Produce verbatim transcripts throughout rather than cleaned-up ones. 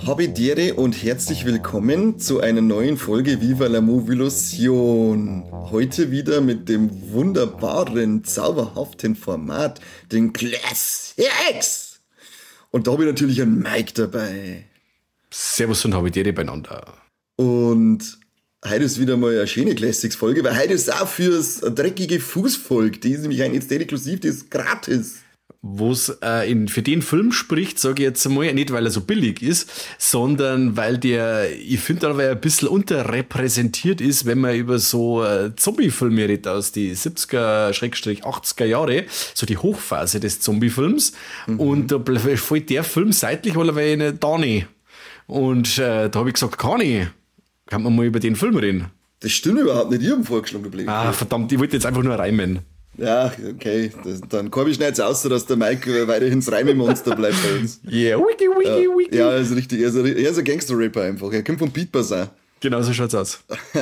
Habidere und herzlich willkommen zu einer neuen Folge Viva la Movilusion. Heute wieder mit dem wunderbaren, zauberhaften Format, den Classics. Und da habe ich natürlich einen Mike dabei. Servus und Habidere beieinander. Und heute ist wieder mal eine schöne Classics-Folge, weil heute ist auch fürs dreckige Fußvolk. Die ist nämlich ein Exklusiv, die ist gratis. Wo es äh, in, für den Film spricht, sage ich jetzt mal, nicht weil er so billig ist, sondern weil der, ich finde, weil er ein bisschen unterrepräsentiert ist, wenn man über so äh, Zombie-Filme redet aus die siebziger, achtziger Jahre, so die Hochphase des Zombie-Films. Mhm. Und da fällt der Film seitlich, weil er nicht da nicht. Und äh, da habe ich gesagt, kann ich, kann man mal über den Film reden. Das stimmt überhaupt nicht, ich habe vorgeschlagen geblieben. Ah, verdammt, ich wollte jetzt einfach nur reimen. Ja, okay. Das, dann komm ich schnell jetzt aus, dass der Mike weiterhin das Reimemonster bleibt bei uns. Yeah, wiki, wiki, ja, wiki. Ja, er ist richtig. Er ist ein, er ist ein Gangster-Rapper einfach. Er kommt vom Beat Bazaar. Genau so schaut's aus.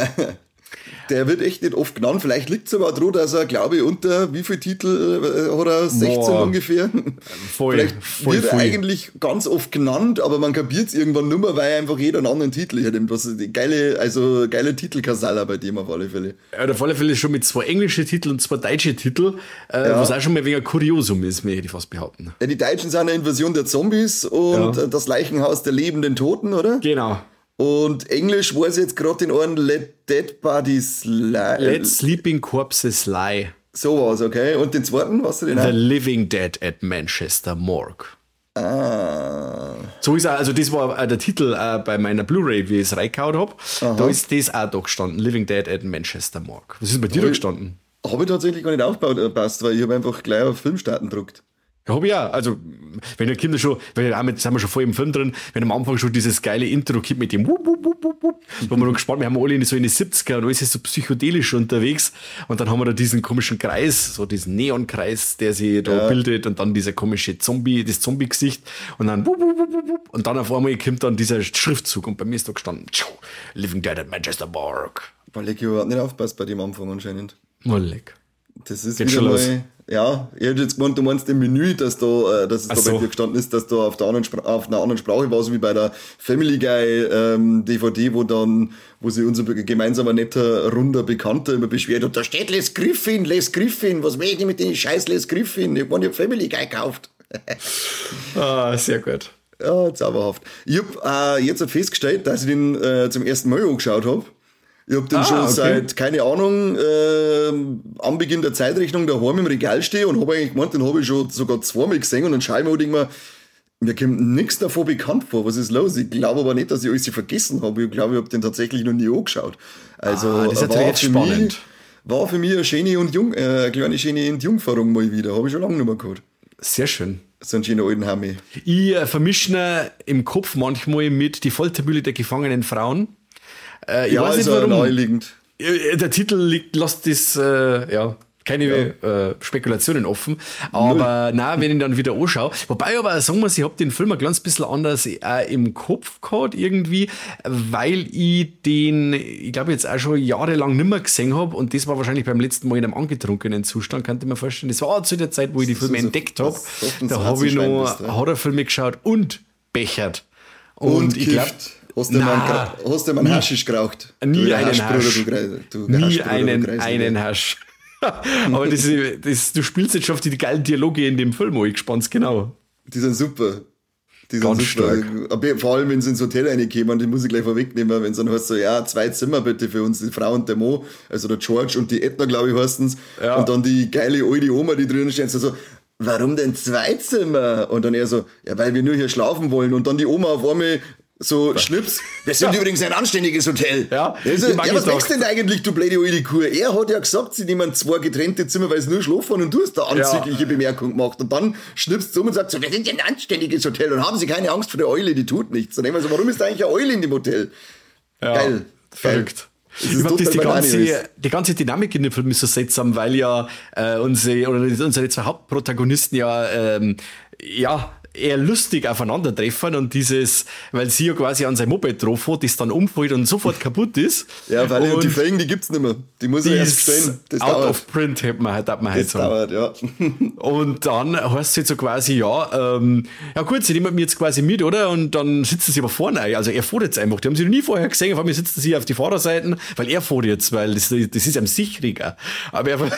Der wird echt nicht oft genannt. Vielleicht liegt es aber auch daran, dass er, glaube ich, unter wie viele Titel äh, hat er? sechzehn Boah. Ungefähr. Voll, Vielleicht voll, wird er voll. eigentlich ganz oft genannt, aber man kapiert es irgendwann nur mehr, weil einfach jeder einen anderen Titel hat. Was geile, also geile Titelkasala bei dem auf alle Fälle. Ja, auf alle Fälle schon mit zwei englische Titel und zwei deutsche Titel, äh, ja. was auch schon mal wegen ein Kuriosum ist, möchte ich fast behaupten. Ja, die Deutschen sind eine Invasion der Zombies und ja. das Leichenhaus der lebenden Toten, oder? Genau. Und Englisch weiß ich jetzt gerade in Ohren, Let Dead Bodies Lie. Let Sleeping Corpses Lie. So war's, okay. Und den zweiten, was du den The auch? Living Dead at Manchester Morgue. Ah. So ist er, also das war äh, der Titel äh, bei meiner Blu-ray, wie ich es reingehauen habe. Da ist das auch da gestanden, Living Dead at Manchester Morgue. Was ist bei dir da gestanden? Habe ich tatsächlich gar nicht aufgepasst, weil ich habe einfach gleich auf Filmstarten gedruckt. Ja, hab ich ja. Also, wenn die Kinder schon, weil auch mit, sind wir schon voll im Film drin, wenn am Anfang schon dieses geile Intro gibt mit dem Wup, Wup, Wup, Wup, Wup, wo wir dann gespannt, wir haben alle so in die siebziger und alles ist so psychedelisch unterwegs und dann haben wir da diesen komischen Kreis, so diesen Neonkreis, der sich da ja. bildet und dann dieser komische Zombie, das Zombie-Gesicht und dann wup, wup, wup, wup, und dann auf einmal kommt dann dieser Schriftzug und bei mir ist da gestanden, Living Dead at Manchester Morgue. Weil ich überhaupt nicht aufpasst bei dem Anfang anscheinend. Mollig. Das ist Geht wieder schon mal, los. Ja, ich hätte jetzt gemeint, du meinst im Menü, dass da, dass es Ach da so. bei dir gestanden ist, dass da auf der anderen Spra- auf einer anderen Sprache war, so wie bei der Family Guy ähm, D V D, wo dann, wo sich unser gemeinsamer netter, runder Bekannter immer beschwert hat, da steht Les Griffin, Les Griffin, was will ich denn mit den scheiß Les Griffin? Ich meine, ich hab Family Guy gekauft. Ah, sehr gut. Ja, zauberhaft. Ich hab äh, jetzt festgestellt, dass ich den äh, zum ersten Mal angeschaut habe. Ich hab den ah, schon okay. seit, keine Ahnung, äh, am Beginn der Zeitrechnung daheim im Regal stehe und habe eigentlich gemeint, den habe ich schon sogar zweimal gesehen und dann schaue ich mir und denke mir, mir kommt nichts davon bekannt vor. Was ist los? Ich glaube aber nicht, dass ich alles vergessen habe. Ich glaube, ich habe den tatsächlich noch nie angeschaut. Also, ah, das ist war, jetzt für spannend. Mich, war für mich eine schöne und jung, äh, eine kleine schöne Entjungferung mal wieder. Habe ich schon lange nicht mehr gehabt. Sehr schön. So einen schönen alten Hammi. Ich äh, vermische ihn im Kopf manchmal mit Die Foltermühle der gefangenen Frauen. Äh, ich ja, weiß nicht, also warum. naheliegend. Der Titel liegt, lasst das, äh, ja, keine ja. Äh, Spekulationen offen. Aber nein, wenn ich dann wieder anschaue. Wobei aber sagen wir, ich habe den Film ein ganz bisschen anders äh, im Kopf gehabt irgendwie, weil ich den, ich glaube jetzt auch schon jahrelang nicht mehr gesehen habe und das war wahrscheinlich beim letzten Mal in einem angetrunkenen Zustand, kann ich mir vorstellen. Das war zu der Zeit, wo ich die Filme so, entdeckt habe. Da habe ich noch Horrorfilme geschaut und bechert. Und, und ich glaube, Hast du mal, hast du mal einen Haschisch geraucht? Nie du einen Hasch. Du, du nie einen, einen Hasch. Aber das, das, du spielst jetzt schon auf die geilen Dialoge in dem Film, ich gespannt genau. Die sind super. Die sind Ganz super. stark. Vor allem, wenn sie ins Hotel reinkommen, die muss ich gleich vorwegnehmen, wenn es dann heißt so, ja, zwei Zimmer bitte für uns, die Frau und der Mo, also der George und die Edna, glaube ich, heißen's. Ja. Und dann die geile alte Oma, die drinnen steht, so, so, warum denn zwei Zimmer? Und dann er so, ja, weil wir nur hier schlafen wollen. Und dann die Oma auf einmal so Schnips. Wir sind ja. übrigens ein anständiges Hotel. Ja, also, ja was denkst du denn eigentlich, du blöde alte Kuh? Er hat ja gesagt, sie nehmen zwei getrennte Zimmer, weil sie nur schlafen und du hast da anzügliche ja. Bemerkung gemacht. Und dann schnippst du um und sagst so, wir sind ja ein anständiges Hotel und haben Sie keine Angst vor der Eule, die tut nichts. Dann denken wir so, warum ist da eigentlich eine Eule in dem Hotel? Ja, geil. Verrückt. Ich glaube, die ganze, die ganze Dynamik in dem Film ist so seltsam, weil ja äh, unsere, oder unsere zwei Hauptprotagonisten ja, ähm, ja, eher lustig aufeinandertreffen und dieses, weil sie ja quasi an sein Moped drauf hat, das dann umfällt und sofort kaputt ist. Ja, weil und die Felgen, die gibt's nicht mehr. Die muss ich erst bestellen. Das out dauert. Of print hat man, hat man das dauert, ja. Und dann heißt es jetzt so quasi, ja, ähm, ja gut, sie nehmen mich jetzt quasi mit, oder? Und dann sitzen sie aber vorne ein. Also er fährt jetzt einfach. Die haben sie noch nie vorher gesehen. Vor allem sitzen sie auf die Vorderseiten, weil er fährt jetzt, weil das, das ist einem sichriger. Aber er,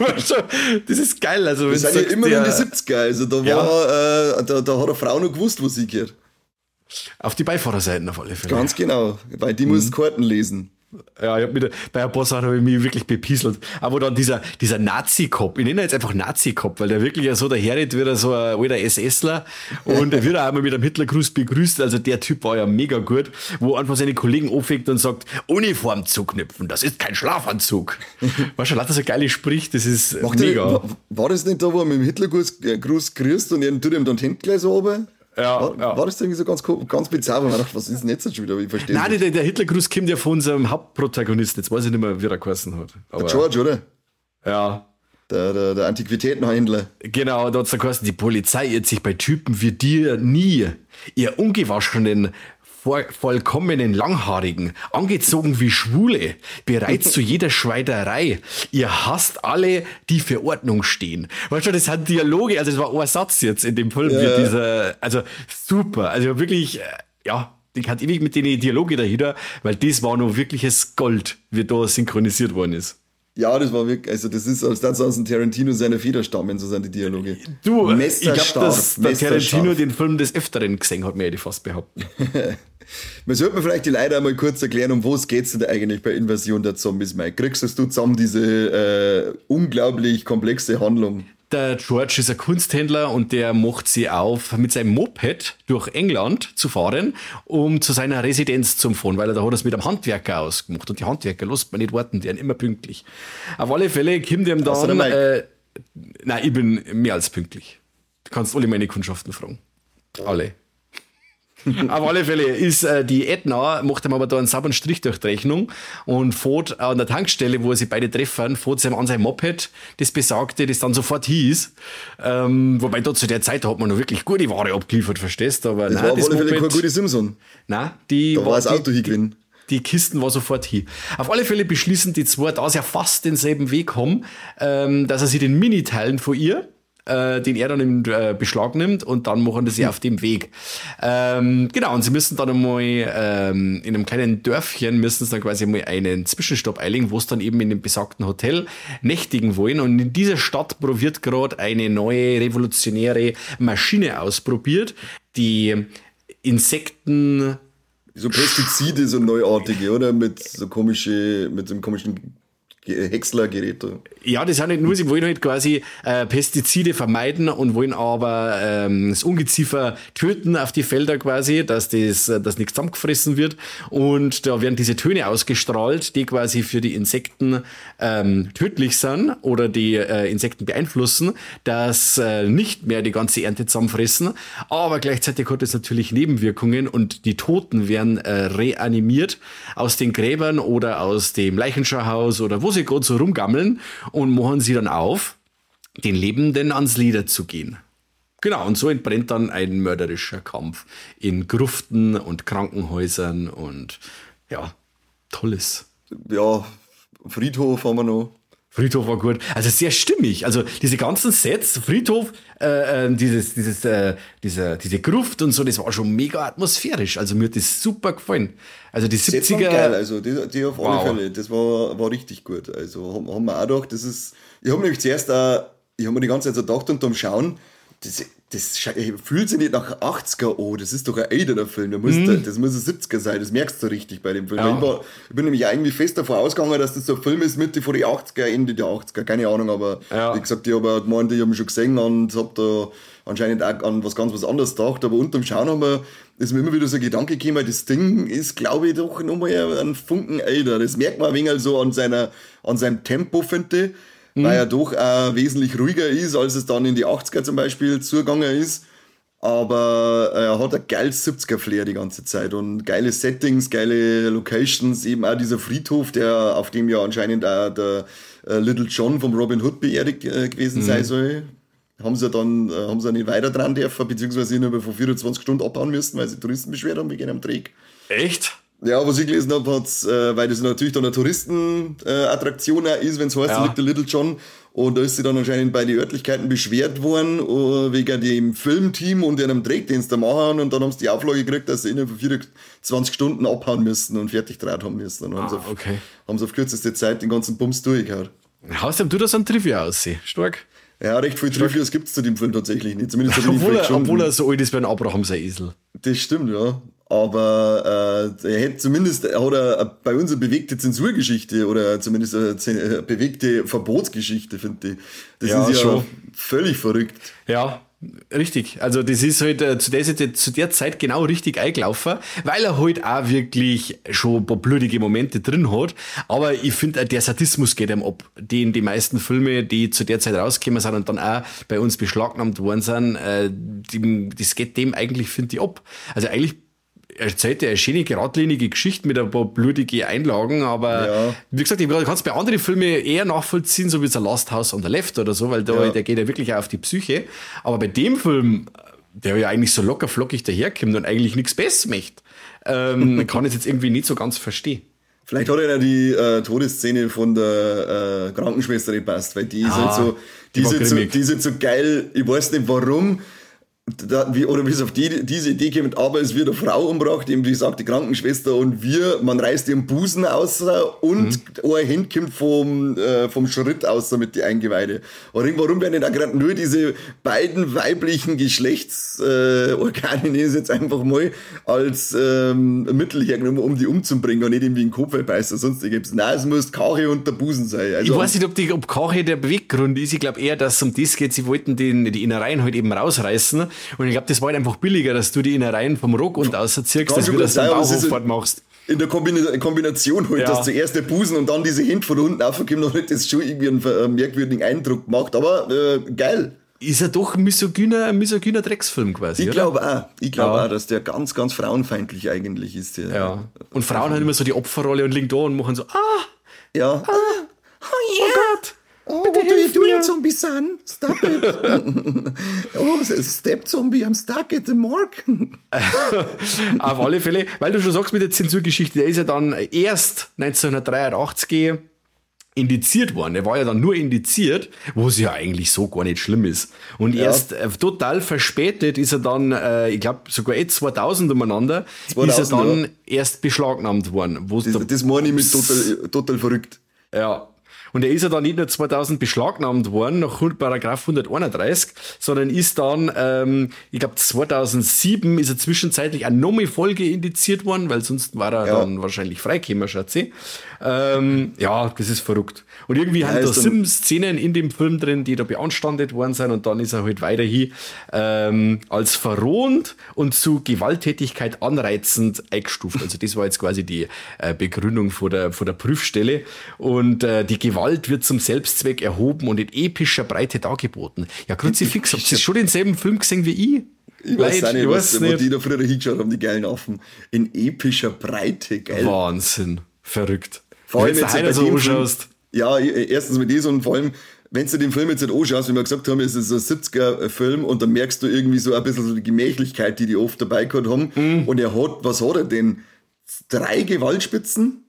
das ist geil. Also, das sind ja immer in die siebziger. Also da, ja. war, äh, da, da hat eine Frau noch gewusst, wo sie geht. Auf die Beifahrerseiten auf alle Fälle. Ganz genau, weil die mhm. muss Karten lesen. Ja, ich hab mit, bei ein paar Sachen habe ich mich wirklich bepieselt. Aber dann dieser, dieser Nazi-Cop, ich nenne ihn jetzt einfach Nazi-Cop, weil der wirklich ja so daherredet, wie er so ein alter SSler und er wird auch einmal mit einem Hitlergruß begrüßt. Also der Typ war ja mega gut, wo einfach seine Kollegen aufweckt und sagt, Uniform zuknüpfen, das ist kein Schlafanzug. War schon lauter so geil spricht, das ist Macht mega. Der, war, war das nicht da, wo er mit dem Hitlergruß Gruß grüßt und er tut ihm dann die Hände gleich so oben? Ja, war, ja. war das irgendwie so ganz, ganz bizarr, weil man dachte, was ist denn jetzt schon wieder? Ich verstehe Nein, der, der Hitlergruß kommt ja von unserem Hauptprotagonisten. Jetzt weiß ich nicht mehr, wie er geheißen hat. Aber, der George, oder? Ja. Der, der, der Antiquitätenhändler. Genau, da hat es geheißen, die Polizei irrt sich bei Typen wie dir nie. Ihr ungewaschenen, vor, vollkommenen Langhaarigen, angezogen wie Schwule, bereit zu jeder Schweinerei. Ihr hasst alle, die für Ordnung stehen. Weißt du, das sind Dialoge, also das war ein Satz jetzt in dem Film, ja. Wie dieser, also super, also wirklich, ja, ich hatte ewig mit den Dialoge dahinter, weil das war noch wirkliches Gold, wie da synchronisiert worden ist. Ja, das war wirklich, also das ist, als das aus dem Tarantino seine Feder stammen, so sind die Dialoge. Du, ich glaube, dass der Tarantino den Film des Öfteren gesehen hat, mir fast behaupten. Man sollte mir vielleicht die Leute einmal kurz erklären, um was geht's denn eigentlich bei Invasion der Zombies, Mike? Kriegst du zusammen diese äh, unglaublich komplexe Handlung? Der George ist ein Kunsthändler und der macht sie auf, mit seinem Moped durch England zu fahren, um zu seiner Residenz zu fahren, weil er da hat es mit einem Handwerker ausgemacht und die Handwerker lässt man nicht warten, die sind immer pünktlich. Auf alle Fälle kommt ihm dann, äh, nein, ich bin mehr als pünktlich. Du kannst alle meine Kundschaften fragen. Alle. Auf alle Fälle ist äh, die Edna, macht ihm aber da einen sauberen Strich durch die Rechnung und fährt an der Tankstelle, wo sie beide treffen, fährt sie ihm an sein Moped, das besagte, das dann sofort hieß. Ähm, wobei da zu der Zeit hat man noch wirklich gute Ware abgeliefert, verstehst du? Aber das nein, war auf das alle Fälle keine gute Simpson. Nein, die da war das Auto hingewinnen. Die Kisten war sofort hier. Auf alle Fälle beschließen die zwei, da sie ja fast denselben Weg haben, ähm, dass er sie den Mini-Teilen von ihr, äh, den er dann in äh, Beschlag nimmt und dann machen sie hm. auf dem Weg. Ähm, genau, und sie müssen dann einmal ähm, in einem kleinen Dörfchen müssen sie dann quasi mal einen Zwischenstopp einlegen, wo es dann eben in dem besagten Hotel nächtigen wollen. Und in dieser Stadt wird gerade eine neue revolutionäre Maschine ausprobiert, die Insekten... So Pestizide, so neuartige, oder? Mit so komische, mit so einem komischen Häckslergerät. Ja, das sind nicht nur, sie wollen halt quasi äh, Pestizide vermeiden und wollen aber ähm, das Ungeziefer töten auf die Felder quasi, dass das dass nichts zusammengefressen wird. Und da werden diese Töne ausgestrahlt, die quasi für die Insekten ähm, tödlich sind oder die äh, Insekten beeinflussen, dass äh, nicht mehr die ganze Ernte zusammenfressen. Aber gleichzeitig hat es natürlich Nebenwirkungen und die Toten werden äh, reanimiert aus den Gräbern oder aus dem Leichenschauhaus oder wo sie gerade so rumgammeln und machen sie dann auf, den Lebenden ans Leder zu gehen. Genau, und so entbrennt dann ein mörderischer Kampf in Gruften und Krankenhäusern und ja, tolles. Ja, Friedhof haben wir noch. Friedhof war gut. Also sehr stimmig. Also diese ganzen Sets, Friedhof, äh, äh, dieses, dieses, äh, diese, diese Gruft und so, das war schon mega atmosphärisch. Also mir hat das super gefallen. Also die siebziger. Geil, also die, die auf alle wow. Fälle. Das war, war richtig gut. Also haben, haben wir auch gedacht, das ist. Ich habe nämlich zuerst auch, ich habe mir die ganze Zeit so gedacht unterm Schauen, das, das fühlt sich nicht nach achtziger an, das ist doch ein älterer Film, das muss, mhm. das muss ein siebziger sein, das merkst du richtig bei dem Film. Ja. Ich, war, ich bin nämlich eigentlich fest davon ausgegangen, dass das so ein Film ist, Mitte von den achtziger, Ende der achtziger, keine Ahnung, aber ja. wie gesagt, ich habe gemeint, ich habe ihn schon gesehen und habe da anscheinend auch an was ganz was anderes gedacht, aber unterm Schauen haben wir, ist mir immer wieder so ein Gedanke gekommen, das Ding ist, glaube ich, doch nochmal ein Funken älter, das merkt man ein wenig so an, seiner, an seinem Tempo, finde ich. Mhm. Weil er doch auch wesentlich ruhiger ist, als es dann in die achtziger zum Beispiel zugegangen ist. Aber er hat ein geiles siebziger-Flair die ganze Zeit und geile Settings, geile Locations, eben auch dieser Friedhof, der auf dem ja anscheinend auch der äh, Little John vom Robin Hood beerdigt äh, gewesen mhm. sein soll. haben sie dann äh, haben sie nicht weiter dran dürfen, beziehungsweise nur von vierundzwanzig Stunden abhauen müssen, weil sie Touristen beschwert haben wegen einem Dreck. Echt? Ja, was ich gelesen habe, hat's, äh, weil das natürlich dann eine Touristenattraktion äh, ist, wenn es heißt, Ja. da liegt der Little John. Und da ist sie dann anscheinend bei den Örtlichkeiten beschwert worden, äh, wegen dem Filmteam und einem Dreck, den sie da machen. Und dann haben sie die Auflage gekriegt, dass sie innerhalb von vierundzwanzig Stunden abhauen müssen und fertig draht haben müssen. Und dann haben, Ah, sie auf, okay. haben sie auf kürzeste Zeit den ganzen Bums durchgehauen. Außerdem tut das ein Trivia aussehen. Stark. Ja, recht viel Trivias gibt's zu dem Film tatsächlich nicht. Zumindest habe ich Obwohl vielleicht er, schon. obwohl er so alt ist wie ein Abraham, sein Esel. Das stimmt, ja. Aber äh, er hätte zumindest, er hat er bei uns eine bewegte Zensurgeschichte oder zumindest eine, zen- eine bewegte Verbotsgeschichte, finde ich. Das Ja, ist ja schon. völlig verrückt. Ja, richtig. Also das ist halt äh, zu, der, zu der Zeit genau richtig eingelaufen, weil er halt auch wirklich schon ein paar blutige Momente drin hat. Aber ich finde, der Sadismus geht ihm ab, den die meisten Filme, die zu der Zeit rausgekommen sind und dann auch bei uns beschlagnahmt worden sind, äh, die, das geht dem eigentlich, finde ich, ab. Also eigentlich erzählt er eine schöne, geradlinige Geschichte mit ein paar blutige Einlagen, aber Ja. wie gesagt, ich kann es bei anderen Filmen eher nachvollziehen, so wie The Last House on the Left oder so, weil da, Ja. der geht ja wirklich auch auf die Psyche. Aber bei dem Film, der ja eigentlich so locker flockig daherkommt und eigentlich nichts Besseres möchte, ähm, kann ich es jetzt irgendwie nicht so ganz verstehen. Vielleicht hat ja die äh, Todesszene von der äh, Krankenschwester nicht passt, weil die ist Ah, halt so, die, die war ist halt so, grimmig. die ist halt so geil, ich weiß nicht warum, da, wie, oder wie es auf die, diese Idee kommt, aber es wird eine Frau umgebracht, eben wie sagt die Krankenschwester, und wir, man reißt ihren Busen aus und Mhm. ein Hand kommt vom, äh, vom Schritt aus mit die Eingeweide. Und warum werden denn da gerade nur diese beiden weiblichen Geschlechtsorgane, äh, Organe, nenne ich es jetzt einfach mal, als ähm, Mittel hergenommen, um die umzubringen und nicht irgendwie einen Kopfbeißer, sonst irgendwas. Nein, es muss Kache und der Busen sein. Also, Ich weiß nicht, ob die ob Kache der Beweggrund ist. Ich glaube eher, dass es um das geht. Sie wollten den, die Innereien halt eben rausreißen. Und ich glaube, das war halt einfach billiger, dass du die Innereien vom Rock und ausziehst, Kann dass schon du gut das sein, beim aber es ist Bauhof halt- machst. in der Kombina Kombination halt, Ja. dass zuerst der Busen und dann diese Hände von unten aufkommen, dann hat das schon irgendwie einen äh, merkwürdigen Eindruck gemacht. Aber äh, geil. Ist er doch ein misogyner, ein misogyner Drecksfilm quasi, Ich oder? glaube auch. Ich glaube Ja. auch, dass der ganz, ganz frauenfeindlich eigentlich ist. Der, Ja. Und Frauen haben immer so die Opferrolle und liegen da und machen so, ah, Ja. oh Gott. Oh, what do you do, you zombie son? Stop it. Oh, Step-Zombie, I'm stuck at the morgue. Auf alle Fälle, weil du schon sagst mit der Zensurgeschichte, der ist ja dann erst neunzehnhundertdreiundachtzig indiziert worden. Der war ja dann nur indiziert, was ja eigentlich so gar nicht schlimm ist. Und Ja. erst äh, total verspätet ist er dann, äh, ich glaube sogar eh zweitausend umeinander, ist er zweitausend, dann ja. erst beschlagnahmt worden. Wo's Das, da- das meine ich mit total, total verrückt. Ja. Und er ist ja dann nicht nur zweitausend beschlagnahmt worden, nach Paragraph hunderteinunddreißig, sondern ist dann, ähm, ich glaube zweitausendsieben ist er zwischenzeitlich eine nochmal Folge indiziert worden, weil sonst war er Ja. dann wahrscheinlich freigekommen, Schatzi. Ähm, ja, das ist verrückt. Und irgendwie haben da ist dann- sieben Szenen in dem Film drin, die da beanstandet worden sind, und dann ist er halt weiterhin ähm, als verrohend und zu Gewalttätigkeit anreizend eingestuft. Also das war jetzt quasi die äh, Begründung vor der, vor der Prüfstelle. Und äh, die Gewalt wird zum Selbstzweck erhoben und in epischer Breite dargeboten. Ja, Kruzifix, habt ihr schon denselben Film gesehen wie ich? Ich weiß Leid, auch nicht, ich was, weiß wo nicht. die da früher hingeschaut haben, die geilen Affen. In epischer Breite, geil. Wahnsinn. Verrückt. Vor allem Wenn du jetzt heute bei so dem Film- anschaust. Ja, erstens mit diesem und vor allem, wenn du den Film jetzt nicht anschaust, wie wir gesagt haben, ist es ein siebziger-Film und dann merkst du irgendwie so ein bisschen so die Gemächlichkeit, die die oft dabei gehabt haben. Mhm. Und er hat, was hat er denn? Drei Gewaltspitzen?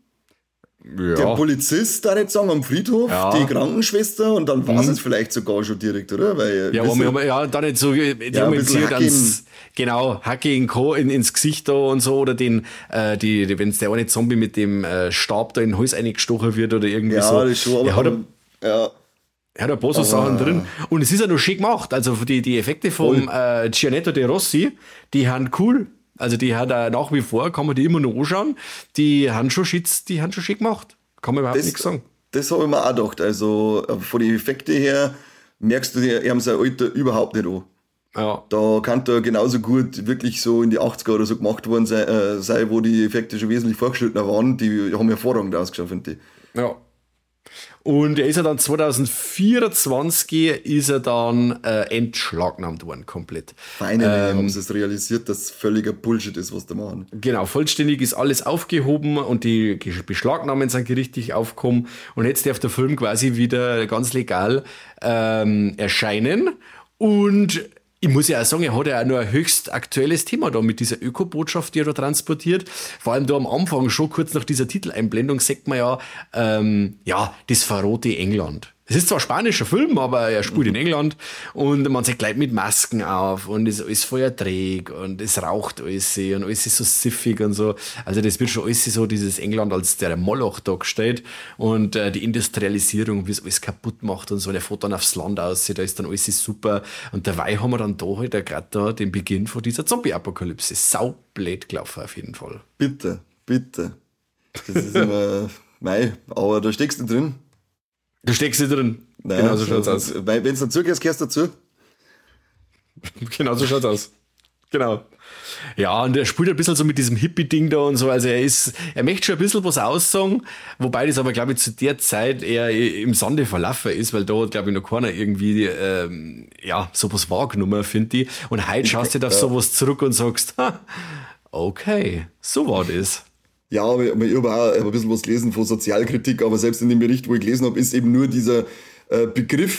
Der Ja. Polizist, da nicht sagen, am Friedhof, Ja. Mhm. die Krankenschwester und dann war es vielleicht sogar schon direkt, oder? Weil, Ja, wisst aber wir ihr- haben ja da nicht so, die Ja, haben ein jetzt bisschen hier Hacke ganz, genau, Hacke in Co, in, ins Gesicht da und so, oder den, äh, die, die wenn der eine Zombie mit dem äh, Stab da in den Hals eingestochen wird oder irgendwie ja, so. das schon, aber, er hat, ein- ja, er hat ein paar so Sachen drin. Und es ist ja noch schön gemacht. Also die, die Effekte vom äh, Gianetto De Rossi, die haben cool. Also die hat er nach wie vor, kann man die immer noch anschauen. Die haben schon Shits, die haben schon schick gemacht. Kann man überhaupt Das- nichts sagen. das habe ich mir auch gedacht. Also äh, von den Effekten her merkst du, die haben sein Alter überhaupt nicht an. Ja. Da kann er genauso gut wirklich so in die achtziger oder so gemacht worden sein, äh, sein wo die Effekte schon wesentlich fortgeschrittener waren. Die haben hervorragend ausgeschaut, finde ich. Ja. Und er ist ja dann zweitausendvierundzwanzig ist er dann äh, entschlagnahmt worden, komplett. Feine ähm, haben sie es realisiert, dass es völliger Bullshit ist, was die machen. Genau, vollständig ist alles aufgehoben und die Beschlagnahmen sind gerichtlich aufgekommen. Und jetzt darf der Film quasi wieder ganz legal ähm, erscheinen. Und ich muss ja auch sagen, er hat ja auch nur ein höchst aktuelles Thema da mit dieser Öko-Botschaft, die er da transportiert. Vor allem da am Anfang, schon kurz nach dieser Titeleinblendung, sagt man ja, ähm, ja, das verrote England. Es ist zwar ein spanischer Film, aber er spielt in England und man sieht gleich mit Masken auf und es ist alles voll träg und es raucht alles und alles ist so siffig und so. Also das wird schon alles so dieses England als der Moloch dargestellt und äh, die Industrialisierung, wie es alles kaputt macht und so. Und er fährt dann aufs Land aus, da ist dann alles super und dabei haben wir dann da halt gerade da den Beginn von dieser Zombie-Apokalypse. Saublöd gelaufen auf jeden Fall. Bitte, bitte. Das ist immer, mei, aber da steckst du drin. Du steckst nicht drin. Naja, genau so schaut's aus. Wenn es dazu gehst, gehst du dazu. Genau so schaut's aus. Genau. Ja, und er spielt ein bisschen so mit diesem Hippie-Ding da und so. Also er ist, er möchte schon ein bisschen was aussagen, wobei das aber, glaube ich, zu der Zeit eher im Sande verlaufen ist, weil da hat, glaube ich, noch keiner irgendwie, ähm, ja, sowas wahrgenommen, finde ich. Und heute schaust du auf sowas zurück und sagst, ha, okay, so war das. Ja, aber ich habe auch ein bisschen was gelesen von Sozialkritik, aber selbst in dem Bericht, wo ich gelesen habe, ist eben nur dieser äh, Begriff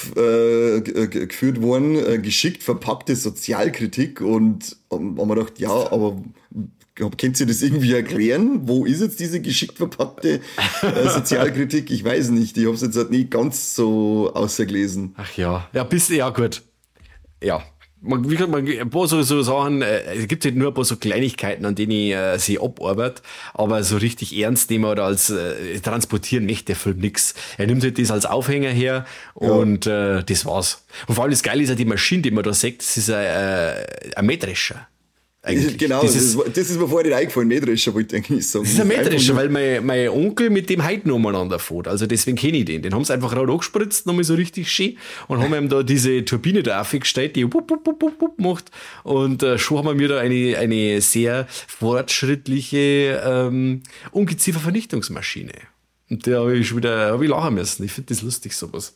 aufgeführt äh, worden, äh, geschickt verpackte Sozialkritik und ähm, haben wir gedacht, ja, aber könnt ihr das irgendwie erklären? Wo ist jetzt diese geschickt verpackte äh, Sozialkritik? Ich weiß nicht, ich habe es jetzt halt nicht ganz so ausgelesen. Ach ja, ja, bis, ja gut, ja. Man, wie kann man, ein paar so, so Sachen, äh, es gibt halt nur ein paar so Kleinigkeiten, an denen ich äh, sie abarbeite, aber so richtig ernst nehmen oder als äh, transportieren möchte der Film nix. Er nimmt halt das als Aufhänger her und ja. äh, das war's. Und vor allem das Geile ist ja die Maschine, die man da sieht, das ist ein, äh, ein Mähdrescher. Eigentlich. Genau, das, das, ist, das ist mir vorher nicht eingefallen, Mähdrescher wollte ich eigentlich sagen. Das ist ein Mähdrescher, weil mein, mein Onkel mit dem heute noch umeinander fährt, also deswegen kenne ich den. Den haben sie einfach rot angespritzt, nochmal so richtig schön und haben ihm da diese Turbine da aufgestellt, die wupp, wupp, wupp, wupp, wupp macht und äh, schon haben wir da eine, eine sehr fortschrittliche ähm, Ungeziefer-Vernichtungsmaschine. Und da habe ich schon wieder hab ich lachen müssen. Ich finde das lustig, sowas.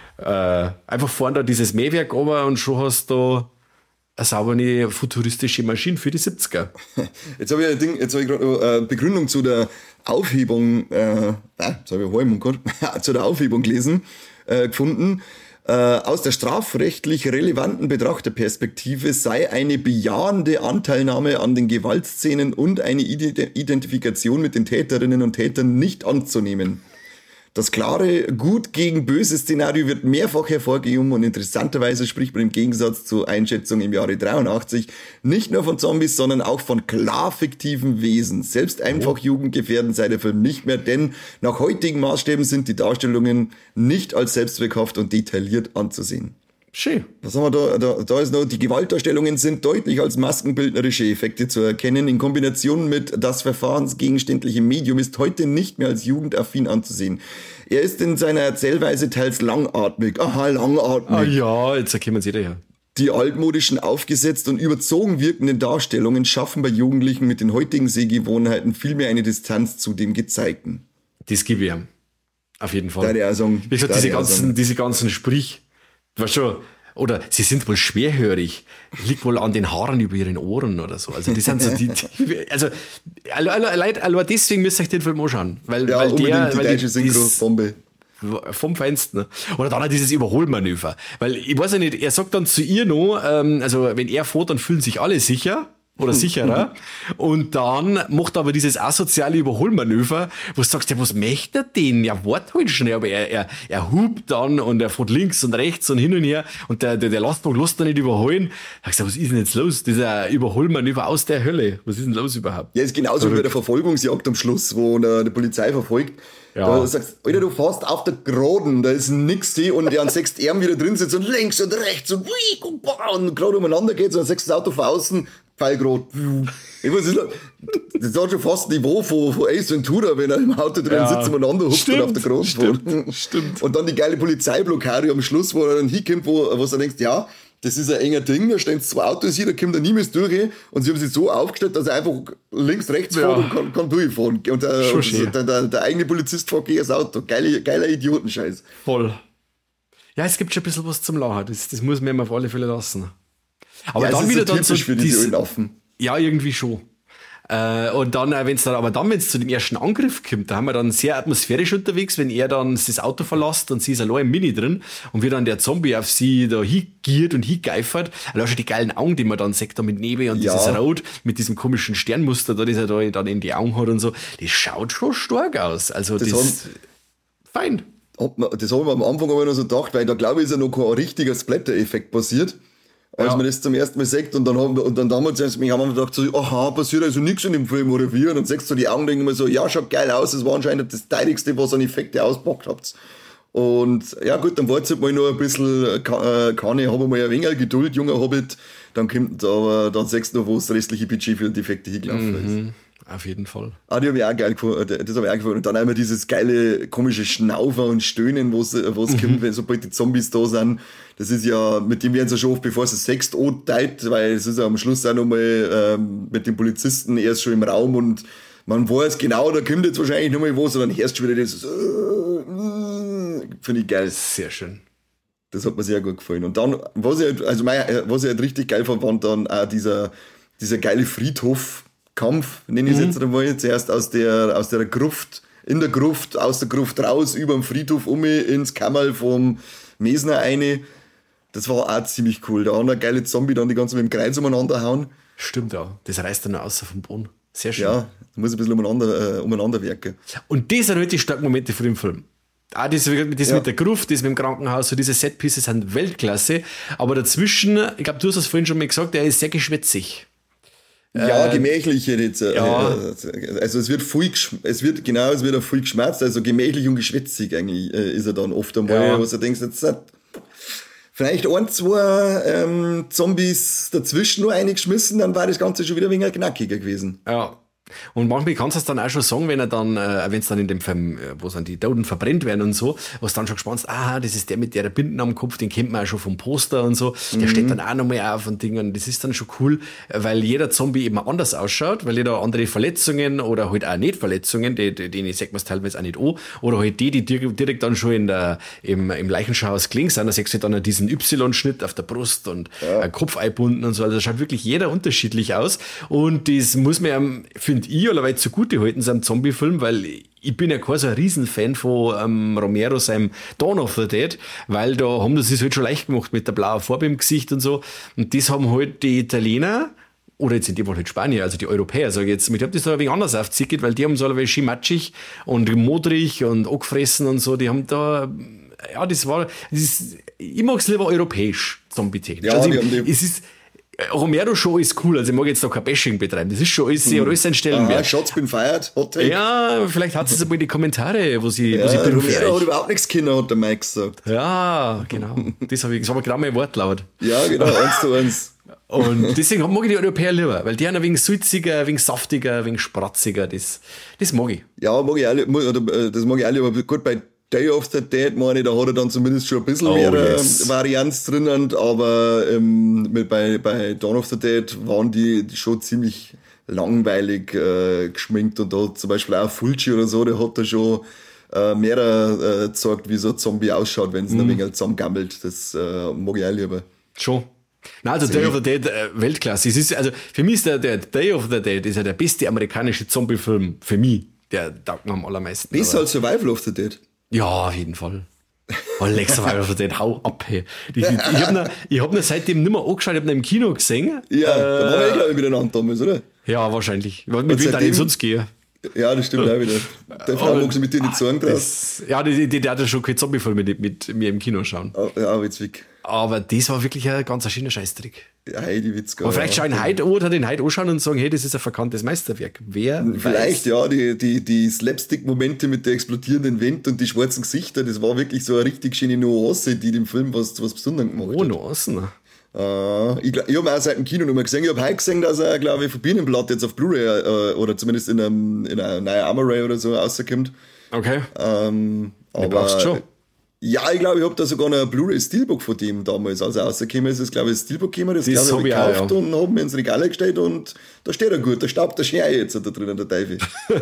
Äh, einfach fahren da dieses Mähwerk runter und schon hast du eine saubere futuristische Maschine für die siebziger. Jetzt habe ich ein Ding, jetzt habe ich gerade eine Begründung zu der Aufhebung, äh, jetzt habe ich Heimung gehabt, zu der Aufhebung gelesen, äh, gefunden. Äh, aus der strafrechtlich relevanten Betrachterperspektive sei eine bejahende Anteilnahme an den Gewaltszenen und eine Identifikation mit den Täterinnen und Tätern nicht anzunehmen. Das klare Gut gegen böse Szenario wird mehrfach hervorgehoben und interessanterweise spricht man im Gegensatz zur Einschätzung im Jahre dreiundachtzig nicht nur von Zombies, sondern auch von klar fiktiven Wesen. Selbst einfach jugendgefährdend sei der Film nicht mehr, denn nach heutigen Maßstäben sind die Darstellungen nicht als selbstzweckhaft und detailliert anzusehen. Schön. Was haben wir da, da? Da ist noch, die Gewaltdarstellungen sind deutlich als maskenbildnerische Effekte zu erkennen. In Kombination mit das verfahrensgegenständliche Medium ist heute nicht mehr als jugendaffin anzusehen. Er ist in seiner Erzählweise teils langatmig. Aha, langatmig. Ah ja, jetzt erkennen Sie da ja. Die altmodischen, aufgesetzt und überzogen wirkenden Darstellungen schaffen bei Jugendlichen mit den heutigen Sehgewohnheiten vielmehr eine Distanz zu dem Gezeigten. Das gebe ich ihm. Auf jeden Fall. Deine Erfahrung. Wie gesagt, diese ganzen, diese ganzen Sprich, weißt schon, oder sie sind wohl schwerhörig, liegt wohl an den Haaren über ihren Ohren oder so. Also, die sind so die, die also, allein deswegen müsst ihr euch den Film anschauen. Weil, ja, weil der, die weil deutsche Synchro-Bombe. Vom Feinsten. Oder dann auch dieses Überholmanöver. Weil, ich weiß ja nicht, er sagt dann zu ihr noch, ähm, also, wenn er fährt, dann fühlen sich alle sicher. Oder sicherer. Und dann macht er aber dieses asoziale Überholmanöver, wo du sagst, ja, was möchte er denn? Ja, wart halt schnell. Aber er, er, er hupt dann und er fährt links und rechts und hin und her und der, der, der Lastwagen lässt er nicht überholen. Da sagst du, was ist denn jetzt los? Dieser Überholmanöver aus der Hölle. Was ist denn los überhaupt? Ja, ist genauso Verrückt. Wie bei der Verfolgungsjagd am Schluss, wo der, die Polizei verfolgt. Ja. Da sagst du, Alter, du fährst auf der Geraden, da ist nix die und der an sechs Arm wieder drin sitzt und links und rechts und, und gerade umeinander geht und dann sechs das Auto von außen, Pfeilgrad. Ich weiß nicht, das hat schon fast Niveau von, von Ace Ventura, wenn er im Auto drin ja. sitzt umeinander hupft und auf der Geraden fährt. Stimmt. Und dann die geile Polizeiblockade am Schluss, wo er dann hinkommt, wo, wo du denkst, ja, das ist ein enger Ding, da stehen zwei Autos hier, da kommt er nie mehr durch und sie haben sich so aufgestellt, dass er einfach links, rechts ja. fährt und kann, kann durchfahren. Und, äh, und der, der, der eigene Polizist fährt gegen das Auto. Geile, geiler Idiotenscheiß. Voll. Ja, es gibt schon ein bisschen was zum Lachen, das, das muss man ihm auf alle Fälle lassen. Aber ja, dann wieder dann so für diese dies, Affen. Ja, irgendwie schon. Äh, und dann, wenn es dann, aber dann, wenn es zu dem ersten Angriff kommt, da haben wir dann sehr atmosphärisch unterwegs, wenn er dann das Auto verlässt und sie ist allein im Mini drin und wie dann der Zombie auf sie da hingiert und hingeifert. Also schon die geilen Augen, die man dann sieht, da mit Nebel und Ja. dieses Rot mit diesem komischen Sternmuster, da, das er da dann in die Augen hat und so. Das schaut schon stark aus. Also das, Das das fein. Hat man- Das habe ich mir am Anfang aber noch so gedacht, weil da glaube ich ist ja noch kein richtiger Splatter-Effekt passiert. Als Ja. man das zum ersten Mal sagt und dann haben wir, und dann damals haben wir gedacht so, aha, passiert also nichts in dem Film oder wie? Und dann sagst du die Augen, denken wir so, ja, schaut geil aus, das war anscheinend das Teiligste, was an Effekte auspackt habt. Und ja gut, dann wartet mal noch ein bisschen, kann, kann ich, habe ich mal ein wenig Geduld, junger Hobbit, dann kommt aber, dann sagst du noch, wo das restliche Budget für die Effekte hingelaufen ist. Mhm, auf jeden Fall. Ah, die habe ich auch geil gefunden, das habe ich auch gefunden. Und dann einmal dieses geile, komische Schnaufen und Stöhnen, wo es Mhm. kommt, wenn sobald die Zombies da sind. Das ist ja, mit dem werden sie schon oft, bevor sie Sex anteilt, weil es ist ja am Schluss auch nochmal ähm, mit den Polizisten erst schon im Raum und man weiß genau, da kommt jetzt wahrscheinlich nochmal was und dann hörst du wieder das, äh, äh, finde ich geil. Sehr schön. Das hat mir sehr gut gefallen. Und dann, was ich halt, also mein, was ich halt richtig geil fand, war dann auch dieser, dieser geile Friedhof-Kampf, nenne ich es jetzt einmal. Zuerst aus der, aus der Gruft, in der Gruft, aus der Gruft raus, über den Friedhof um, ins Kammerl vom Mesner eine. Das war auch ziemlich cool. Da haben der geile Zombie dann die ganze Zeit mit dem Kreuz umeinander hauen. Stimmt auch. Das reißt dann außer vom Boden. Sehr schön. Ja, da muss ein bisschen umeinander, äh, umeinander werken. Und das sind halt die starken Momente von dem Film. Auch das, das Ja. mit der Gruft, das mit dem Krankenhaus, so diese Setpieces sind Weltklasse. Aber dazwischen, ich glaube, du hast es vorhin schon mal gesagt, er ist sehr geschwätzig. Ja, gemächlich jetzt. äh, ja. äh, Also es wird viel, gesch- es wird, genau, es wird auch viel geschmerzt, also gemächlich und geschwätzig eigentlich äh, ist er dann oft einmal, Ja. was du denkst, jetzt hat vielleicht ein, zwei ähm, Zombies dazwischen nur eingeschmissen, dann war das Ganze schon wieder ein wenig knackiger gewesen. Ja. Und manchmal kannst du es dann auch schon sagen, wenn er dann, äh, wenn es dann in dem Film, äh, wo dann die Toten verbrennt werden und so, was dann schon gespannt ist, ah, das ist der mit der Binden am Kopf, den kennt man auch schon vom Poster und so, der steht dann auch nochmal auf und Ding und das ist dann schon cool, äh, weil jeder Zombie eben anders ausschaut, weil jeder andere Verletzungen oder halt auch nicht Verletzungen, die, die, denen sagt man es teilweise auch nicht an, oder halt die, die direkt, direkt dann schon in der, im, im Leichenschauhaus gelegen sind, da siehst du dann diesen Y-Schnitt auf der Brust und ja. ein Kopf einbunden und so, also da schaut wirklich jeder unterschiedlich aus und das muss man ja, finde ich, allerweil zugute halten, seinem Zombie-Film, weil ich bin ja kein so ein Riesenfan von ähm, Romero, seinem Dawn of the Dead, weil da haben sie es halt schon leicht gemacht mit der blauen Farbe im Gesicht und so. Und das haben halt die Italiener, oder jetzt in dem Fall halt Spanier, also die Europäer, sage ich jetzt, ich habe das da ein wenig anders aufgezickert, weil die haben so allerweil schimatschig und modrig und angefressen und so, die haben da, ja, das war, das ist, ich mag es lieber europäisch, zombie-technisch. Ja, also die ich, haben die- es ist, Romero Show ist cool, also ich mag jetzt da kein Bashing betreiben, das ist schon alles, hm. alles ein Aha, Stellenwert. Shots bin feiert, Hot Take. Ja, vielleicht hat es einmal die Kommentare, wo sie, Ja, wo sie Romero berufsreich. hat überhaupt nichts können, hat der Mike gesagt. Ja, genau. Das, hab ich, das war genau mein Wortlaut. Ja, genau, eins zu eins. Und deswegen mag ich die Europäer lieber, weil die sind ein wenig salziger, ein wenig saftiger, ein wenig spratziger. Das, das mag ich. Ja, mag ich alle, oder, äh, das mag ich alle, aber gut, bei Day of the Dead, meine ich, da hat er dann zumindest schon ein bisschen Oh, mehr yes. ähm, Varianz drinnen, aber ähm, mit, bei, bei Dawn of the Dead waren die, die schon ziemlich langweilig äh, geschminkt und da hat zum Beispiel auch Fulci oder so, der hat da schon äh, mehr äh, gezeigt, wie so ein Zombie ausschaut, wenn es mm. ein wenig zusammengammelt. Das äh, mag ich auch lieber. Schon. Nein, also Day of the Dead, äh, Weltklasse. Es ist, also für mich ist der, der Day of the Dead ist ja der beste amerikanische Zombie-Film. Für mich. Der taugt mir am allermeisten. Besser als Survival of the Dead. Ja, auf jeden Fall. Oh, Lex Survival of the Dead, hau ab, hey. Ich, ich, ich hab ihn ich hab ihn seitdem nicht mehr angeschaut, ich hab ihn im Kino gesehen. Ja, äh, da waren wir eh, glaube ich, miteinander damals, oder? Ja, wahrscheinlich. Mit wem dann seitdem- ich sonst gehe. Ja, das stimmt auch wieder. Der Frau Aber- mag sie mit dir nicht sagen draus. Das, ja, die, die, die hat ja schon keine Zombie-Filme mit, mit mir im Kino schauen. Ja, Witzwig. Aber das war wirklich ein ganz schöner Scheißtrick. Ja, Heidi Witzka. Aber vielleicht schauen heute an oder den heute anschauen und sagen, hey, das ist ein verkanntes Meisterwerk. Wer Vielleicht, weiß. ja, die, die, die Slapstick-Momente mit der explodierenden Wand und die schwarzen Gesichter, das war wirklich so eine richtig schöne Nuance, die dem Film was, was Besonderes gemacht Oh, hat. Nuancen. Äh, ich glaub- ich habe auch seit dem Kino noch mal gesehen. Ich habe heute gesehen, dass er, glaube ich, von Bienenblatt jetzt auf Blu-ray äh, oder zumindest in, einem, in einer neuen Armory oder so rauskommt. Okay. Ähm, Du brauchst schon. Ja, ich glaube, ich habe da sogar noch ein Blu-ray-Steelbook von dem damals. Als er rausgekommen ist, ist, glaube ich, ein Steelbook gekommen. Das, Das glaube ich, hab habe ich ich auch, gekauft ja. und habe mir ins Regal gestellt und da steht er gut. Da staubt der Schnee jetzt da drinnen, der Teufel.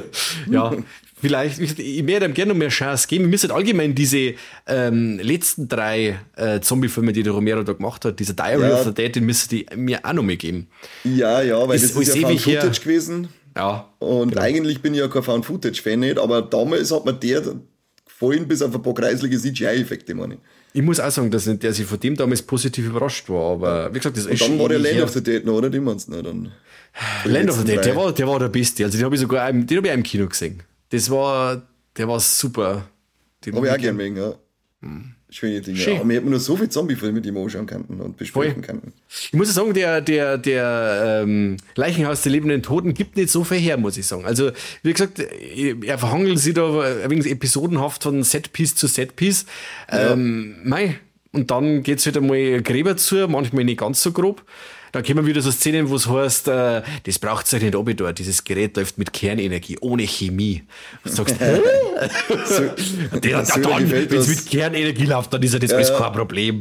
Ja, vielleicht, ich, ich werde ihm gerne noch mehr Chance geben. Wir müssen allgemein diese ähm, letzten drei äh, Zombie-Filme, die der Romero da gemacht hat, dieser Diary Ja. of the Dead, den müssen die mir auch noch mal geben. Ja, ja, weil Ist das ist alles ja Found ewig her. Footage gewesen. Ja. Und genau. eigentlich bin ich ja kein Found-Footage-Fan nicht, aber damals hat mir der gefallen, bis auf ein paar kreislige C G I-Effekte, meine ich. Ich muss auch sagen, dass der sich von dem damals positiv überrascht war, aber wie gesagt, das Und ist dann schon war der ewig Land her. of the Dead noch, oder? Den meinst du noch dann? Land of the Dead, der war, der war der Beste. Also den habe ich sogar im, den hab ich auch im Kino gesehen. Das war, der war super. Den Habe ich auch hab gerne wegen, ja. Hm. Schöne Dinge. Schön. Aber wir hätten nur so viele Zombie-Filme, die wir anschauen könnten und besprechen könnten. Ich muss ja sagen, der, der, der ähm, Leichenhaus der lebenden Toten gibt nicht so viel her, muss ich sagen. Also, wie gesagt, er verhangelt sich da ein wenig episodenhaft von Setpiece zu Setpiece. Ja. Ähm, mei. Und dann geht's halt einmal Gräber zu, manchmal nicht ganz so grob. Dann kommen wieder so Szenen, wo es heißt, äh, das braucht euch nicht runter, dort. Dieses Gerät läuft mit Kernenergie, ohne Chemie. Du sagst, hä? So, der, so der, dann, gefällt wenn es das. mit Kernenergie läuft, dann ist ja das Ja, alles ja. kein Problem.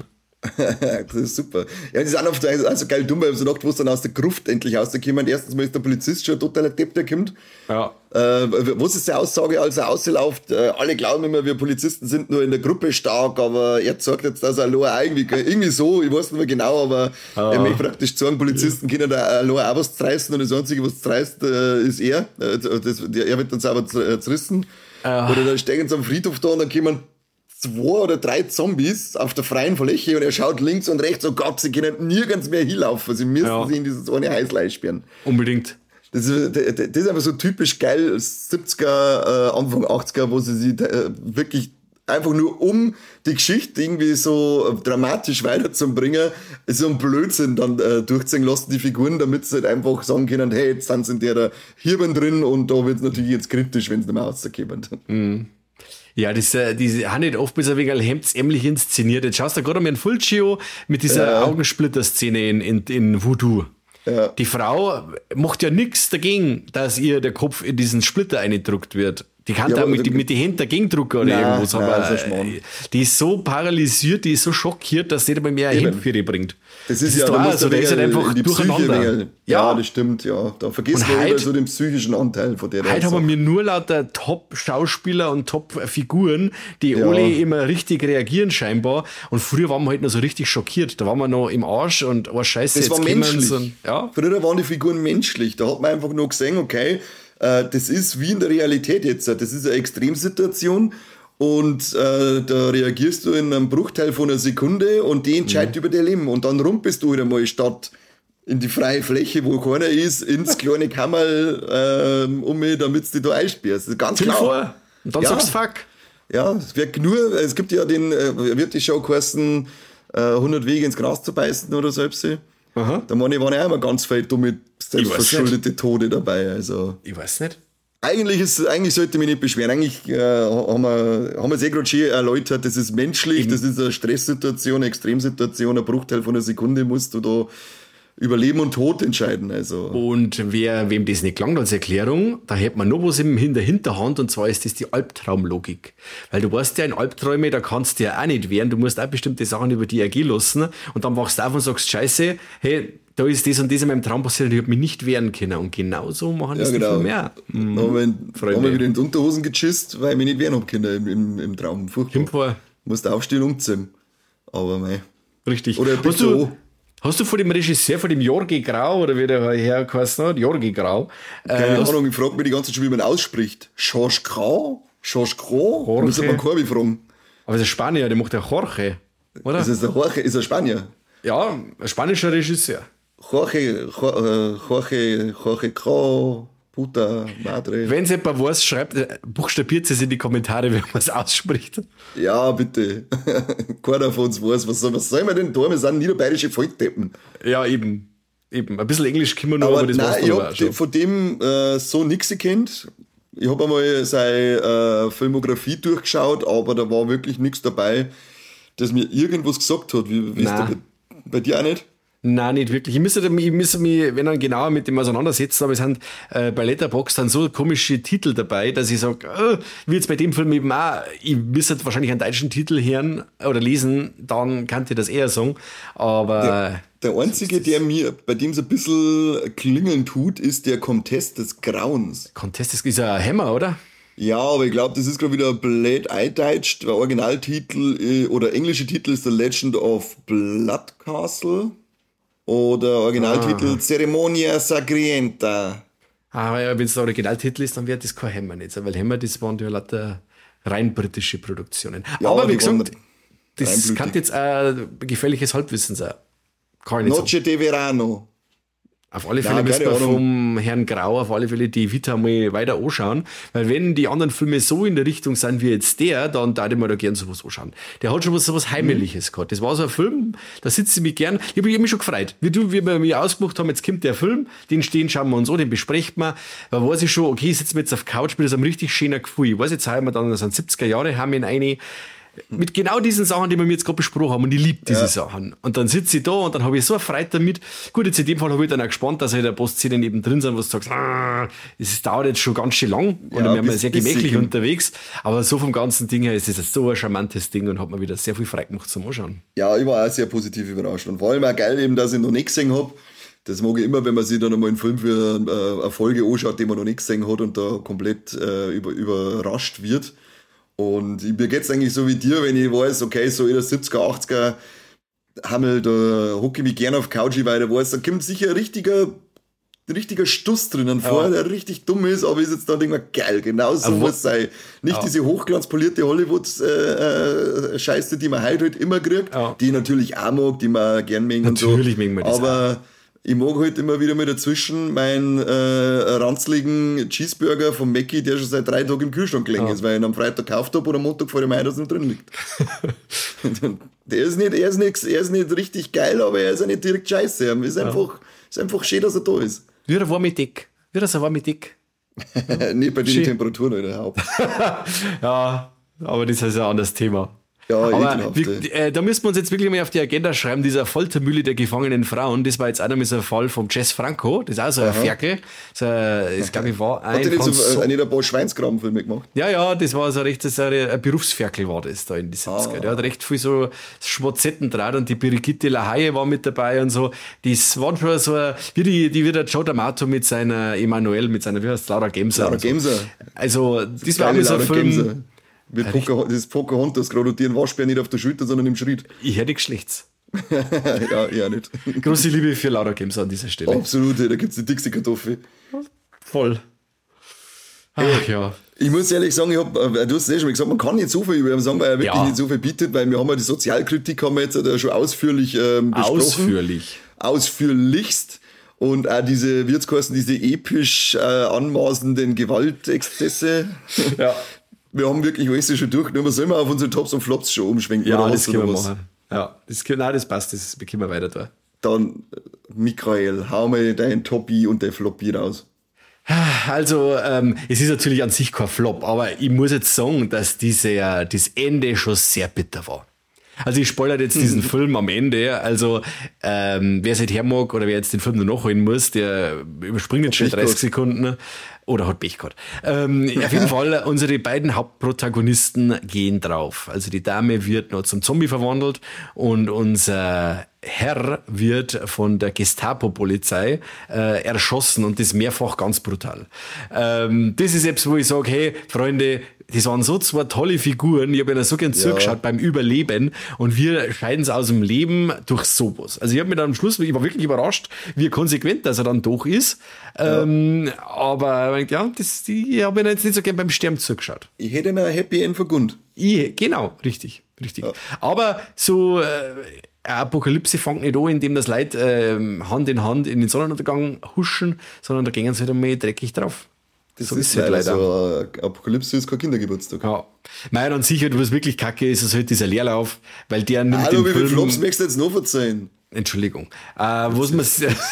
Das ist super. Ja, das ist auch oft also geil dumm, weil ich so gedacht, wo es dann aus der Gruft endlich rausgekommen. Erstens mal ist der Polizist schon ein totaler Depp, der kommt. Ja. Äh, was ist die Aussage, als er ausläuft? Äh, alle glauben immer, wir Polizisten sind nur in der Gruppe stark, aber er sagt jetzt, dass er allein irgendwie, irgendwie so, ich weiß nicht mehr genau, aber Ah. er möchte praktisch sagen, Polizisten können da allein auch was zerreißen und das Einzige, was zerreißt, äh, ist er. Äh, das, der, er wird dann selber zer- zerrissen. Ah. Oder dann stehen sie am Friedhof da und dann kommen zwei oder drei Zombies auf der freien Fläche und er schaut links und rechts, oh Gott, sie können nirgends mehr hinlaufen, sie müssen Ja. sich in dieses eine Häusl einsperren. Unbedingt. Das ist, das ist einfach so typisch geil, siebziger, äh, Anfang achtziger, wo sie sich äh, wirklich einfach nur um die Geschichte irgendwie so dramatisch weiterzubringen, so ein Blödsinn dann äh, durchziehen lassen, die Figuren, damit sie halt einfach sagen können, hey, jetzt sind sie in der Hirben drin und da wird es natürlich jetzt kritisch, wenn sie nicht mehr rauskommen. Mhm. Ja, das, äh, diese haben nicht oft bis ein wenig hemdsärmlich inszeniert. Jetzt schaust du gerade mal in Fulcio mit dieser Ja. Augensplitter-Szene in, in, in Voodoo. Ja. Die Frau macht ja nichts dagegen, dass ihr der Kopf in diesen Splitter eingedruckt wird. Die kann Ja, da aber- mit, die- mit den Händen dagegen drucken oder Nein, irgendwas. nein, Aber das ist ein Schmarrn. äh, die ist so paralysiert, die ist so schockiert, dass sie nicht einmal mehr ein Eben. Hemd für die bringt. Das ist ja, doch da auch musst so, du der ist halt wegen einfach in die Psyche durcheinander. wegen- Ja, das stimmt, ja. Da vergisst Und man heute- wieder so den psychischen Anteil von der. Heute Sache. haben wir nur lauter Top-Schauspieler und Top-Figuren, die Ja. alle immer richtig reagieren scheinbar. Und früher waren wir halt noch so richtig schockiert. Da waren wir noch im Arsch und oh Scheiße, Das war kommen menschlich. sie und- ja. Früher waren die Figuren menschlich. Da hat man einfach nur gesehen, okay, äh, das ist wie in der Realität jetzt. Das ist eine Extremsituation und äh, da reagierst du in einem Bruchteil von einer Sekunde und die entscheidet Mhm. über dein Leben. Und dann rumpelst du wieder mal statt in die freie Fläche, wo keiner ist, ins kleine Kammerl ähm, um mich, damit du dich da einsperrst. Das ist ganz Stell dir klar. vor. Und dann Ja. sagst du fuck. Ja, es wird nur, es gibt ja den, äh, wird die Show kosten, äh, hundert Wege ins Gras zu beißen oder so etwas. Aha. Da meine ich, waren ja auch immer ganz viele dumme, selbstverschuldete nicht. Tode dabei. Also, Ich weiß nicht. eigentlich ist, eigentlich sollte ich mich nicht beschweren. Eigentlich äh, haben wir, haben wir es eh gerade schon erläutert, das ist menschlich, das ist eine Stresssituation, eine Extremsituation, ein Bruchteil von einer Sekunde musst du da über Leben und Tod entscheiden. Also. Und wer, wem das nicht gelangt als Erklärung, da hätte man noch was im, in der Hinterhand, und zwar ist das die Albtraumlogik. Weil du weißt ja, in Albträume, da kannst du ja auch nicht wehren, du musst auch bestimmte Sachen über die ergehen lassen und dann wachst du auf und sagst, scheiße, hey, da ist das und das in meinem Traum passiert und ich hab mich nicht wehren können. Und genau so machen das Ja, genau. die viel mehr. Mhm. Haben wir, in, Freunde. haben wir wieder in die Unterhosen geschisst, weil ich mich nicht wehren hab können im, im, im Traum. Furchtbar. Himmel. Musst aufstehen und umziehen. Aber mei. Richtig. Oder hast bitte du, auch. hast du von dem Regisseur, von dem Jorgi Grau, oder wie der Herr geheißen hat, Jorgi Grau, äh, Keine hast, Ahnung, ich frage mich die ganze Zeit schon, wie man ausspricht. George Grau? George Grau? Da Jorge. muss man Korbi fragen. aber das ist Spanier, der macht ja Jorge, oder? Ist das der Jorge? Ist er Spanier? Ja, ein spanischer Regisseur. Jorge, Jorge, Jorge, Jorge Grau, Puta, Madre. Wenn es jemand weiß, schreibt, äh, buchstabiert es in die Kommentare, wie man es ausspricht. Ja, bitte. Keiner von uns weiß, was soll, was soll man denn da? Wir sind niederbayerische Volldeppen. Ja, eben. Eben. Ein bisschen Englisch können wir nur, Aber, aber, das nein, war's ich dann hab auch schon. de- von dem äh, so nichts gekannt. Ich habe einmal seine äh, Filmografie durchgeschaut, aber da war wirklich nichts dabei, das mir irgendwas gesagt hat. Wie, wie ist Nein. der bei, bei dir auch nicht? Nein, nicht wirklich. Ich müsste, ich müsste mich, wenn dann genauer mit dem auseinandersetzen, aber es sind äh, bei Letterboxd dann so komische Titel dabei, dass ich sage, äh, wie jetzt bei dem Film eben auch, ich müsste wahrscheinlich einen deutschen Titel hören oder lesen, dann kann ich das eher sagen. Aber Der, der einzige, der mir bei dem so ein bisschen klingeln tut, ist der Contest des Grauens. Contest ist, ist ein Hammer, oder? Ja, aber ich glaube, das ist gerade wieder blöd eingedeutscht. Der Originaltitel äh, oder englische Titel ist The Legend of Blood Castle oder Originaltitel Ah. Ceremonia Sangrienta. Aber ja, wenn es der Originaltitel ist, dann wird das kein Hammer nicht sein, weil Hammer, das waren ja lauter rein britische Produktionen. Ja, aber wie gesagt, das kann jetzt ein gefährliches Halbwissen sein. Kann nicht Noche de Verano. Auf alle Fälle müssen wir vom Herrn Grau auf alle Fälle die Vita mal weiter anschauen, weil wenn die anderen Filme so in der Richtung sind wie jetzt der, dann darf ich mir da gern sowas anschauen. Der hat schon was, so was Heimeliges mhm. gehabt. Das war so ein Film, da sitze ich mich gern, ich habe mich schon gefreut. Wie du, wie wir mich ausgemacht haben, jetzt kommt der Film, den stehen, schauen wir uns an, den besprechen wir. Da weiß ich schon, okay, ich sitze mir jetzt auf der Couch mit so einem richtig schönen Gefühl. Ich weiß, jetzt haben wir dann, das sind siebziger Jahre, haben wir in eine mit genau diesen Sachen, die wir jetzt gerade besprochen haben, und ich liebe diese ja. Sachen. Und dann sitze ich da und dann habe ich so eine Freude damit. Gut, jetzt in dem Fall habe ich dann auch gespannt, dass halt ein paar Szenen eben drin sind, wo du sagst, ah, es dauert jetzt schon ganz schön lang und ja, dann werden wir sehr gemächlich unterwegs. Aber so vom ganzen Ding her ist es so ein charmantes Ding und hat mir wieder sehr viel Freude gemacht zum Anschauen. Ja, ich war auch sehr positiv überrascht und vor allem auch geil eben, dass ich noch nicht gesehen habe. Das mag ich immer, wenn man sich dann einmal einen Film für äh, eine Folge anschaut, den man noch nicht gesehen hat und da komplett äh, über, überrascht wird. Und mir geht's eigentlich so wie dir, wenn ich weiß, okay, so in der siebziger, achtziger Hammel, da hocke ich mich gerne auf Couch, weil ich weiß, da kommt sicher ein richtiger, ein richtiger Stuss drinnen vor, ja. der richtig dumm ist, aber ist jetzt dann irgendwann geil, genau so muss es sein. Nicht ja. diese hochglanzpolierte Hollywood-Scheiße, äh, die man heute halt immer kriegt, ja. die ich natürlich auch mag, die man gern mögen und so. Natürlich mögen wir das aber auch. Ich mag halt immer wieder mal dazwischen meinen äh, ranzligen Cheeseburger vom Mackie, der schon seit drei Tagen im Kühlschrank gelegen ja. ist, weil ich ihn am Freitag gekauft habe und am Montag vor dem ein, dass er noch drin liegt. der ist nicht, er, ist nicht, er ist nicht richtig geil, aber er ist auch nicht direkt scheiße. Er ist einfach, ja. ist einfach schön, dass er da ist. Wie ein warme Dick. Wie ein warme Dick. Nicht bei den Temperaturen überhaupt. Ja, aber das ist ein anderes Thema. Ja, aber wie, äh, da müssen wir uns jetzt wirklich mal auf die Agenda schreiben, dieser Foltermühle der gefangenen Frauen. Das war jetzt auch noch mal so ein Fall vom Jess Franco. Das ist auch so ein Ferkel. So, das glaube ich war ein. Hat der nicht so, nicht ein paar Schweinsgrabenfilme gemacht? Ja, ja, das war so recht, das ein, ein Berufsferkel war das da in die siebziger. Ah. Der hat recht viel so Schwarzetten draht und die Brigitte Lahaye war mit dabei und so. Das war schon so, wie die, die wie der Joe D'Amato mit seiner Emanuel, mit seiner, wie heißt Laura Gemser. Laura Gemser. So. Also, das, das war auch so ein Film. Gemser. Mit Poca, das Pocahontas, gerade und den Waschbär nicht auf der Schulter, sondern im Schritt. Ich hätte Geschlechts. Ja, eher nicht. Große Liebe für Laura Gemser an dieser Stelle. Absolut, da gibt es die dickste Kartoffel. Voll. Ach ja. Ich muss ehrlich sagen, ich hab, du hast es eh schon mal gesagt, man kann nicht so viel über ihn sagen, weil er wirklich ja. nicht so viel bietet, weil wir haben ja die Sozialkritik haben wir jetzt schon ausführlich ähm, besprochen. Ausführlich. Ausführlichst. Und auch diese, wie jetzt geheißen, diese episch äh, anmaßenden Gewaltexzesse. Ja. Wir haben wirklich alles schon durchgenommen. Sollen wir auf unsere Tops und Flops schon umschwenken? Ja, das können wir machen. Ja, das, nein, das passt. Das bekommen wir weiter da. Dann, Michael, hau mal dein Toppi und dein Floppi raus. Also, ähm, es ist natürlich an sich kein Flop, aber ich muss jetzt sagen, dass diese, das Ende schon sehr bitter war. Also ich spoilere jetzt diesen Film am Ende. Also ähm, wer es nicht her mag oder wer jetzt den Film noch nachholen muss, der überspringt jetzt schon dreißig Sekunden oder hat Pech gehabt. Ähm, auf jeden Fall, unsere beiden Hauptprotagonisten gehen drauf. Also die Dame wird noch zum Zombie verwandelt und unser Herr wird von der Gestapo-Polizei äh, erschossen und das mehrfach ganz brutal. Ähm, das ist jetzt, wo ich sage, hey, Freunde, das waren so zwei tolle Figuren, ich habe ihnen so gern ja. zugeschaut beim Überleben und wir scheiden es aus dem Leben durch sowas. Also ich habe mir dann am Schluss, ich war wirklich überrascht, wie konsequent das er dann doch ist. Ja. Ähm, aber ja, das, die, ich habe ihnen jetzt nicht so gern beim Sterben zugeschaut. Ich hätte mir ein Happy End vergönnt. Ich, genau, richtig, richtig. Ja. Aber so äh, Apokalypse fängt nicht an, indem das Leute äh, Hand in Hand in den Sonnenuntergang huschen, sondern da gehen sie halt einmal dreckig drauf. Das so ist, ist halt leider. So, Apokalypse ist kein Kindergeburtstag. Ja. Nein, und sicher, was wirklich kacke ist, ist halt dieser Leerlauf, weil der nimmt Hallo, den wie viele Film... Flops möchtest du jetzt noch verzeihen? Entschuldigung. Äh, was man...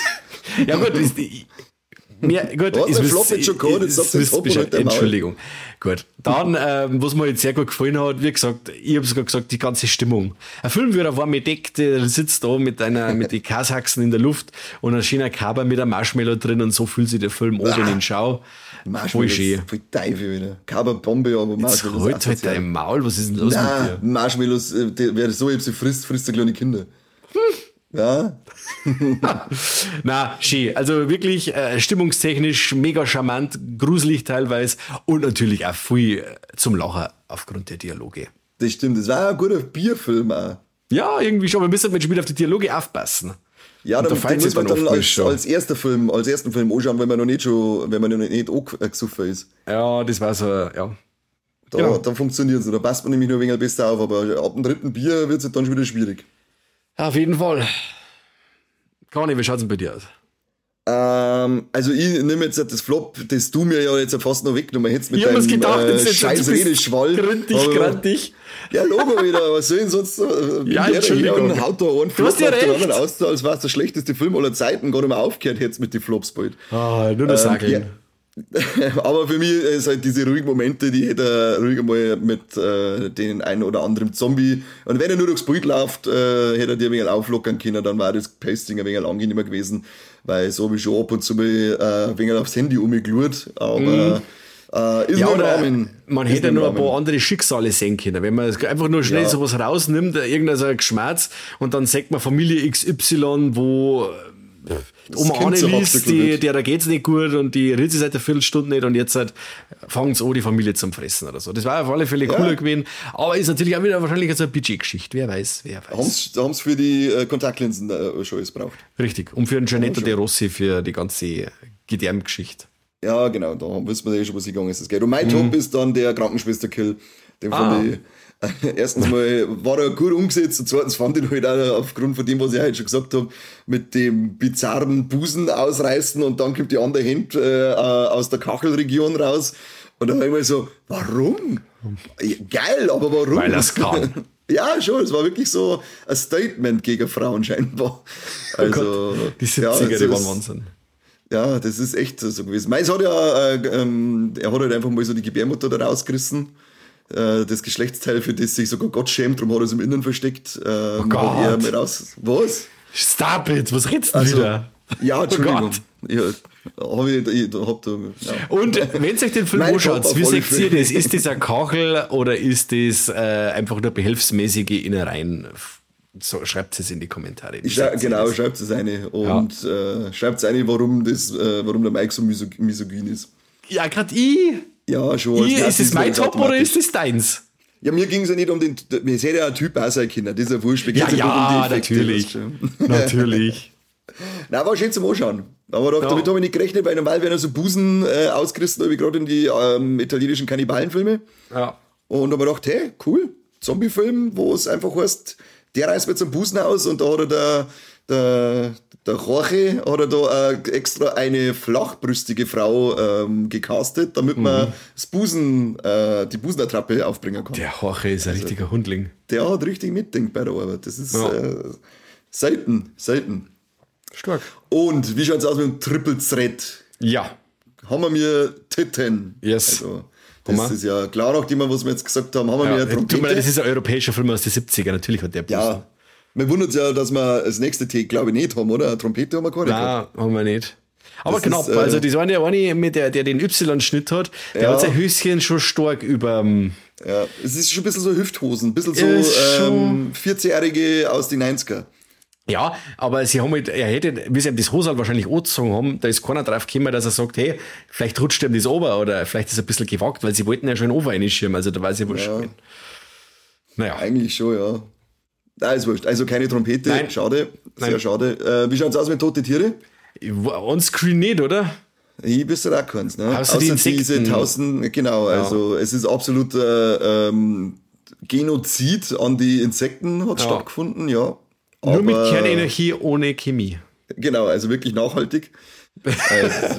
ja gut, ist... Mehr, gut, was, ist Flop jetzt schon gehabt, jetzt sagst du jetzt Bescheid, Entschuldigung. Gut. Dann, ähm, was mir jetzt sehr gut gefallen hat, wie gesagt, ich habe sogar gesagt, die ganze Stimmung. Ein Film wird warm gedeckt, der sitzt da mit einer, mit den Kasachsen in der Luft und ein schöner Kaber mit einem Marshmallow drin und so fühlt sich der Film oben ah, in Schau. Voll schön. Voll Teufel wieder. Kaberbombe, aber Marshmallows. Jetzt halt dein Maul, was ist denn los Nein, mit dir? Marshmallows, wer so sie frisst, frisst er kleine Kinder. Hm. Ja. Na, schön. Also wirklich äh, stimmungstechnisch mega charmant, gruselig teilweise und natürlich auch viel äh, zum Lachen aufgrund der Dialoge. Das stimmt, das war ein guter Bierfilm auch. Ja, irgendwie schon. Wir müssen halt schon wieder auf die Dialoge aufpassen. Ja, Und dann, da den muss man dann dann als, schon. als erster Film, als ersten Film anschauen, wenn man noch nicht schon, wenn man noch nicht angesoffen ist. Ja, das war so, ja. Da, Genau. da funktioniert es. Da passt man nämlich nur ein wenig besser auf, aber ab dem dritten Bier wird es dann schon wieder schwierig. Auf jeden Fall. Conny, wie schaut es denn bei dir aus? Ähm, also ich nehme jetzt das Flop, das du mir ja jetzt fast noch weggenommen hättest mit Ich hab deinem mir's gedacht, äh, jetzt- jetzt- scheiß jetzt bist Redeschwall. Grantig, Aber- grantig. Ja, Logo wieder, was soll denn sonst so? Ja, Entschuldigung. Und haut da einen Flop hast ja auf den recht. anderen aus, als wäre es der schlechteste Film aller Zeiten, gar nicht mehr aufgehört jetzt mit den Flops bald. Ah, nur das Sageln. ja. Aber für mich ist halt diese ruhigen Momente, die hätte er ruhig mal mit äh, den einen oder anderen Zombie. Und wenn er nur durchs Bild läuft, äh, hätte er dir ein wenig auflockern können, dann war das Pasting ein wenig angenehmer gewesen. Weil so habe ich schon ab und zu mal äh, ein wenig aufs Handy umgeglurt. Aber Mhm. äh, ist Ja, nur im oder Rahmen. man Ist hätte nur nur im ein paar Rahmen. andere Schicksale sehen können. Wenn man einfach nur schnell Ja. sowas rausnimmt, irgendein so ein Geschmerz, und dann sagt man Familie X Y, wo äh, die Oma Kind so Annelies, hauptsächlich die, wird. der geht's nicht gut und die redet sich seit einer Viertelstunde nicht und jetzt halt fangen sie an, die Familie zum Fressen oder so. Das war auf alle Fälle Ja. cooler gewesen, aber ist natürlich auch wieder wahrscheinlich so eine Budgetgeschichte. Wer weiß, wer weiß. Da haben sie für die äh, Kontaktlinsen äh, schon alles braucht. Richtig. Und für den Gianetto schon. De Rossi für die ganze Gedärmgeschichte. Ja, genau, da wissen wir ja schon, was gegangen ist. Das geht. Und mein Top ist dann der Krankenschwester-Kill. Den Ah. fand ich, äh, erstens mal war er gut umgesetzt und zweitens fand ich ihn halt auch aufgrund von dem, was ich heute schon gesagt habe, mit dem bizarren Busen ausreißen und dann kommt die andere Hand äh, aus der Kachelregion raus. Und dann war ich mal so, warum? Ja, geil, aber warum? Weil er's kann. Ja, schon, es war wirklich so ein Statement gegen Frauen scheinbar. Also, Oh Die ja, siebziger, die es waren ist- Wahnsinn. ja, das ist echt so gewesen. Meins hat ja, äh, ähm, er hat halt einfach mal so die Gebärmutter da rausgerissen. Äh, das Geschlechtsteil, für das sich sogar Gott schämt, darum hat er es im Innern versteckt. Ähm, Oh Gott. hat er mal raus. Was? Stop it, was redest du Also, wieder? ja, Entschuldigung. Gott. Ja, hab ich, ich hab da, ja. Und wenn ihr euch den Film Mein anschaut, Top auf wie alle seht ihr Fälle. das? Ist das ein Kachel oder ist das äh, einfach nur behelfsmäßige Innereien? So, schreibt es in die Kommentare. Wie Ich schreib, seht ihr genau, das? schreibt es eine. Und äh, schreibt es eine, warum, das, äh, warum der Mike so misog misogyn ist. Ja, gerade ich. Ja, schon. ich als ist das Nazi mein das Top oder automatisch. ist das deins? Ja, mir ging es ja nicht um den. Es hätte ja ein Typ auch sein können, das ist ja wurscht. Mir Ja, geht's ja, nur um die Effekte, natürlich. weißt du. Natürlich. Nein, war schön zum Anschauen. Aber da, Ja. damit habe ich nicht gerechnet, weil normal werden so Busen äh, ausgerissen, wie gerade in die ähm, italienischen Kannibalenfilme. Ja. Und da habe ich gedacht, hey, cool, Zombie-Film, wo es einfach heißt, der reißt mir zum Busen aus und da hat er der, der, der Jorge hat er da äh, extra eine flachbrüstige Frau ähm, gecastet, damit man das Busen, äh, die Busenattrappe aufbringen kann. Der, Der Jorge ist ein richtiger Hundling. hat richtig mitdenkt bei der Arbeit. Das ist Ja. äh, selten, selten. Stark. Und wie schaut's aus mit dem Triple Threat? Ja. Haben wir mir Titten. Yes. Also, Haben das wir? ist ja klar, nachdem wir, was wir jetzt gesagt haben, haben wir ja. mir Tut mir leid, Trompete. das ist ein europäischer Film aus den siebziger. Natürlich hat der Busen. Ja, mir wundert ja, dass wir das nächste T, glaube ich, nicht haben, oder? Eine Trompete haben wir gar nicht gehabt. Nein, haben wir nicht. Aber Das knapp, ist, äh, also das war der eine, mit der, der den Y-Schnitt hat, der Ja. hat sein Höschen schon stark über. Ja, es ist schon ein bisschen so Hüfthosen, ein bisschen so Ist schon- ähm, vierzigjährige aus den neunziger. Ja, aber sie haben halt, er hätte, wie sie ihm das Hosal wahrscheinlich angezogen haben, da ist keiner drauf gekommen, dass er sagt, hey, vielleicht rutscht ihm das ober oder vielleicht ist es ein bisschen gewagt, weil sie wollten ja schon einen Over reinschirmen, also da weiß ich wurscht. Ja. Naja, Eigentlich schon, ja. Nein, ist wurscht. Also keine Trompete, Nein. schade, sehr Nein. schade. Äh, wie schaut's aus mit tote Tiere? on-screen nicht, oder? Ich bist du auch keins, ne? Außer die diese Insekten. tausend, genau, also es ist absoluter ähm, Genozid an die Insekten hat Ja. stattgefunden, ja. Nur mit Aber- Kernenergie ohne Chemie. Genau, also wirklich nachhaltig. Also,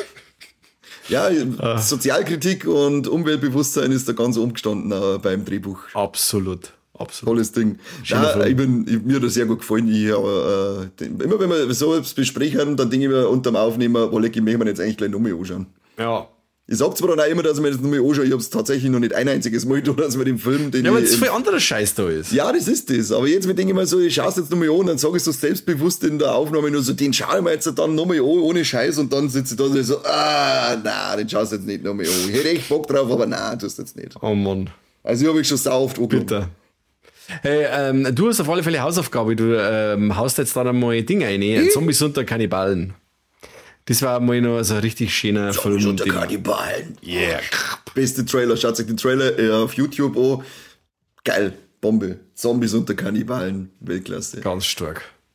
ja, Ah. Sozialkritik und Umweltbewusstsein ist da ganz umgestanden äh, beim Drehbuch. Absolut, absolut. Tolles Ding. Schöner Ja, Film. ich bin, ich, mir hat das sehr gut gefallen. Ich, aber, äh, den- immer wenn wir so etwas besprechen, dann denke ich mir unterm Aufnehmen, oh, leck, ich möchte mir jetzt eigentlich gleich nochmal anschauen. Ja. Ich sag zwar dann auch immer, dass ich mir das nochmal anschaue, ich habe es tatsächlich noch nicht ein einziges Mal getan, dass wir den Film, den Ja, weil ich... es viel anderer Scheiß da ist. Ja, das ist das. Aber jetzt denke ich mir so, ich schaue es jetzt nochmal an, dann sage ich so selbstbewusst in der Aufnahme nur so, den schaue ich mir jetzt dann nochmal an, ohne Scheiß, und dann sitze ich da so, ah, nein, den schaust du jetzt nicht nochmal an. Ich hätte echt Bock drauf, aber nein, tust jetzt nicht. Oh Mann. Also ich habe ich schon sau oft angeschaut. Bitte. Hey, ähm, du hast auf alle Fälle Hausaufgabe. Du ähm, haust jetzt da einmal Dinge rein. Hm? Zombies unter Kannibalen. Das war mal noch so ein richtig schöner Film. Unter den- Kannibalen. Yeah. Beste Trailer, schaut euch den Trailer äh, auf YouTube an. Geil, Bombe. Zombies unter Kannibalen, Weltklasse. Ganz stark.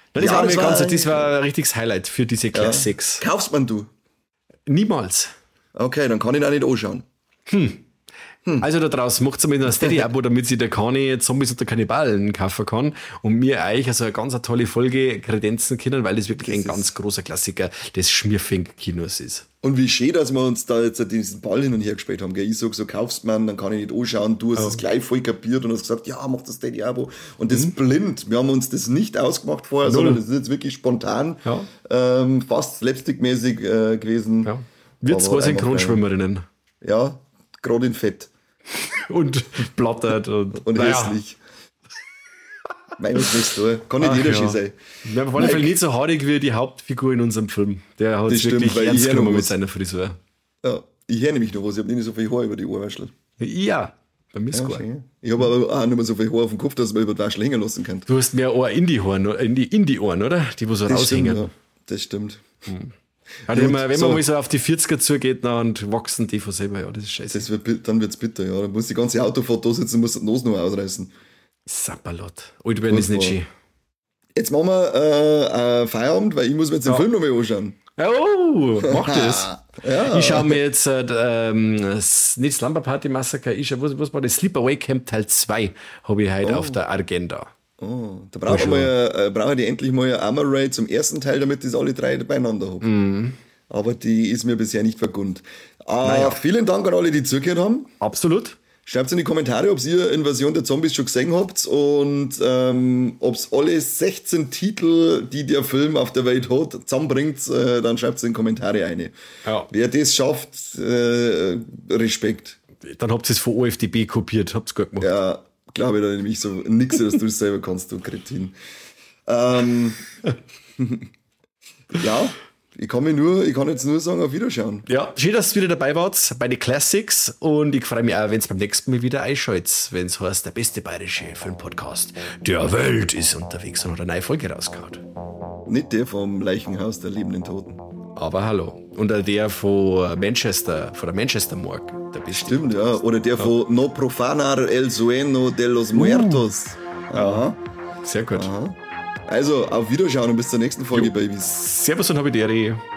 Das, Ja, war das mir war ganz, ein- das war ein richtiges Highlight für diese Classics. Kaufst man du? Niemals. Okay, dann kann ich ihn auch nicht anschauen. Also da draußen macht es mal ein Steady-Abo, damit sie der Kani Zombies unter Kannibalen kaufen kann und mir euch also eine ganz eine tolle Folge kredenzen können, weil das wirklich Das ein ist- ganz großer Klassiker des Schmierfink-Kinos ist. Und wie schön, dass wir uns da jetzt diesen Ball hin und her gespielt haben. Gell? Ich sag so, kaufst man, dann kann ich nicht anschauen. Du hast es gleich voll kapiert und hast gesagt, ja, mach das Steady-Abo. Und das blind. Wir haben uns das nicht ausgemacht vorher, Null. sondern das ist jetzt wirklich spontan, Ja. ähm, fast slapstick-mäßig äh, gewesen. Ja. Wir Aber zwei einfach Synchronschwimmerinnen. Ja, gerade in Fett Und blattert und, und naja, hässlich. Mein was willst du? Kann nicht Ach jeder ja. schön sein. Wir haben auf alle Fälle nicht so haarig wie die Hauptfigur in unserem Film. Der hat Das es stimmt, wirklich weil ich ernst höre noch genommen mit was. seiner Frisur. Ja, ich höre nämlich noch was. Ich habe nicht so viel Haar über die Ohrwaschel. Ja, bei mir ist Ja, gut. schön. Ich habe aber auch nicht mehr so viel Haar auf dem Kopf, dass man über die Waschel hängen lassen kann. Du hast mehr Ohr in die Ohren, in die, in die Ohren, oder? Die, wo so Das stimmt, raushängen. ja. Das stimmt. Also wenn man, wenn so. man mal so auf die vierziger zugeht, dann wachsen die von selber. Ja, das ist scheiße. Das wird, bi- dann wird's bitter, ja. Dann muss die ganze Autofahrt da sitzen und muss die Nase noch ausreißen. Sapperlot. Alt werden ist nicht schön. Jetzt machen wir äh, äh, Feierabend, weil ich muss mir jetzt den Ja. Film noch mal anschauen. Oh, mach das. Ja. Ich schaue mir jetzt äh, ähm, s- nicht Slumber Party Massacre, ich schau, was, was war das? Sleepaway Camp Teil zwei habe ich heute auf der Agenda. Oh, da brauche ich, schon. mal, äh, brauche ich endlich mal eine Armor Ray zum ersten Teil, damit ich das alle drei beieinander habe. Mhm. Aber die ist mir bisher nicht vergönnt. Äh, Naja. Vielen Dank an alle, die zugehört haben. Absolut. Schreibt in die Kommentare, ob ihr Invasion der Zombies schon gesehen habt und ähm, ob es alle sechzehn Titel, die der Film auf der Welt hat, zusammenbringt, äh, dann schreibt es in die Kommentare eine. Ja. Wer das schafft, äh, Respekt. Dann habt ihr es von O F D B kopiert, habt's gut gemacht. Ja, glaube ich da nämlich so nix, dass du es selber kannst, du Kretin. Ähm, ja, ich kann, mich nur, ich kann jetzt nur sagen, auf Wiederschauen. Ja, schön, dass ihr wieder dabei wart bei den Classics und ich freue mich auch, wenn es beim nächsten Mal wieder einschaltet, wenn es heißt, der beste bayerische Filmpodcast der Welt ist unterwegs und hat eine neue Folge rausgehauen. Nicht der vom Leichenhaus der lebenden Toten. Aber hallo. Und auch der von Manchester, von der Manchester Morgue, der beste. Stimmt, ja. Oder der von No Profanar el Sueno de los Muertos. Aha. Sehr gut. Aha. Also, auf Wiederschauen und bis zur nächsten Folge, Babys. Servus und Habidere.